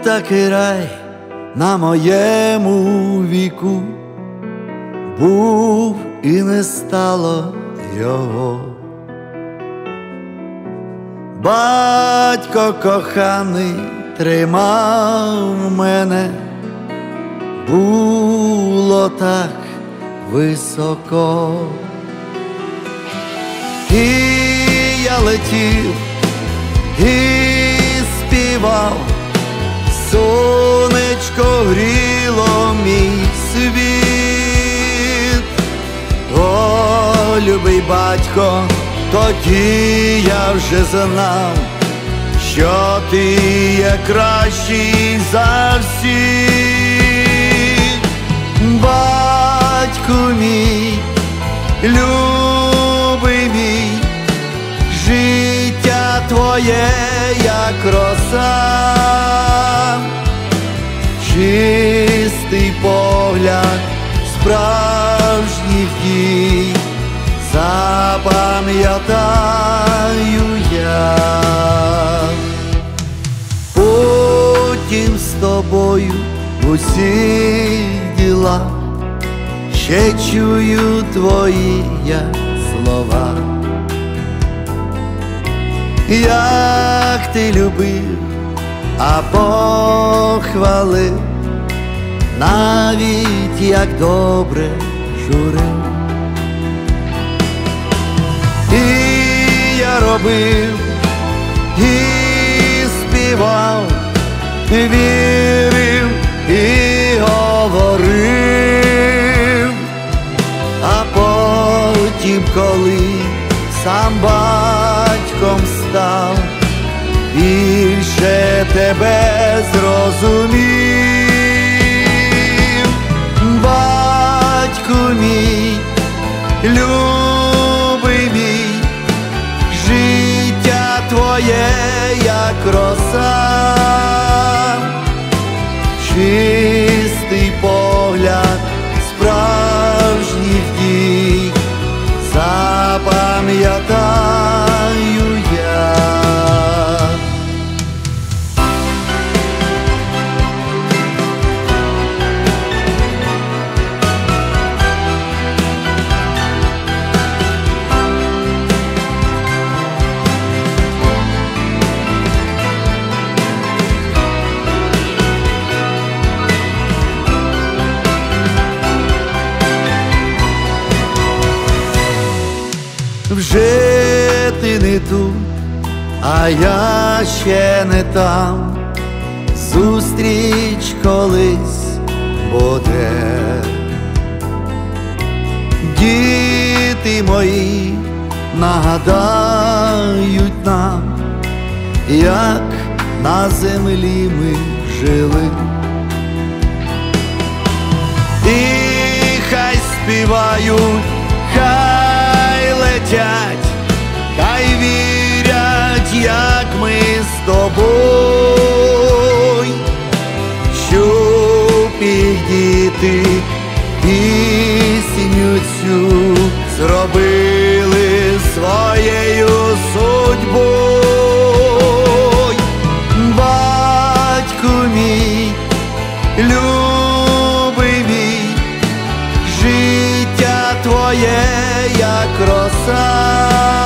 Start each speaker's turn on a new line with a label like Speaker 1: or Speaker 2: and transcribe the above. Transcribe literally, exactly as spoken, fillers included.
Speaker 1: такий рай на моєму віку був і не стало його. Батько коханий тримав мене, було так високо. І я летів, і співав, сонечко гріло мій світ. О, любий батько, тоді я вже знав, що ти є кращий за всіх. Батьку мій, любий мій, життя твоє, як роса, чистий погляд справжніх дій запам'ятаю я. Потім з тобою в усіх ділах ще чую твої я слова. Як ти любив, а похвалив, навіть як добре журив. І я робив, і співав, вірив і говорив, а потім, коли сам батьком став, більше тебе зрозумів. Батьку мій, любий мій, життя твоє, як роса, чистий погляд справжніх дій запам'ятаю я. Вже ти не тут, а я ще не там, зустріч колись буде. Діти мої нагадають нам, як на землі ми жили. І хай співають, хай летять, хай вірять, як ми з тобою, щоб їх діти пісню цю зробили своєю судьбою. Батьку мій, любий мій, життя твоє, як роса,